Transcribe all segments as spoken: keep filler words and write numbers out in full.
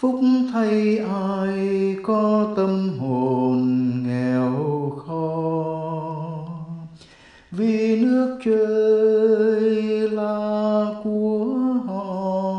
Phúc thay ai có tâm hồn nghèo khó, vì nước trời là của họ.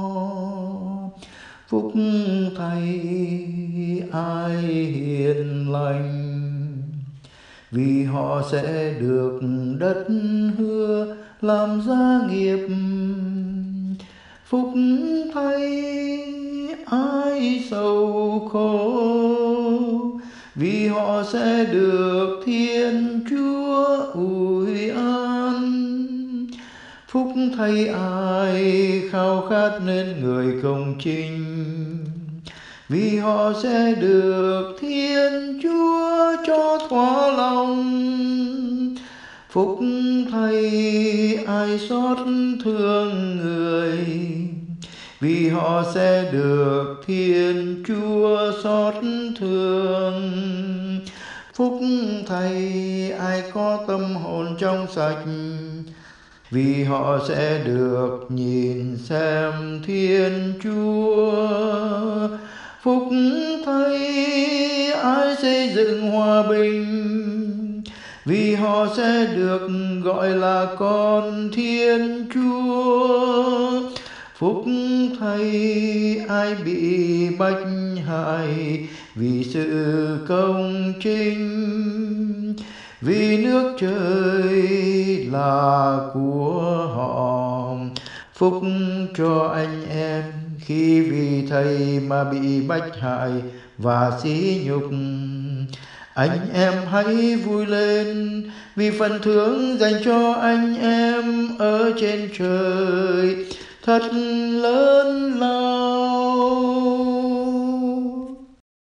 Phúc thay ai hiền lành, vì họ sẽ được đất hứa làm gia nghiệp. Phúc thay ai sầu khổ, vì họ sẽ được Thiên Chúa ủi an. Phúc thay ai khao khát nên người công chính, vì họ sẽ được Thiên Chúa cho thỏa lòng. Phúc thay ai xót thương người, vì họ sẽ được Thiên Chúa xót thương. Phúc thay ai có tâm hồn trong sạch, vì họ sẽ được nhìn xem Thiên Chúa. Phúc thay ai xây dựng hòa bình, vì họ sẽ được gọi là con Thiên Chúa. Phúc thay ai bị bách hại vì sự công chính, vì nước trời là của họ. Phúc cho anh em khi vì Thầy mà bị bách hại và sỉ nhục. Anh em hãy vui lên, vì phần thưởng dành cho anh em ở trên trời thật lớn lao.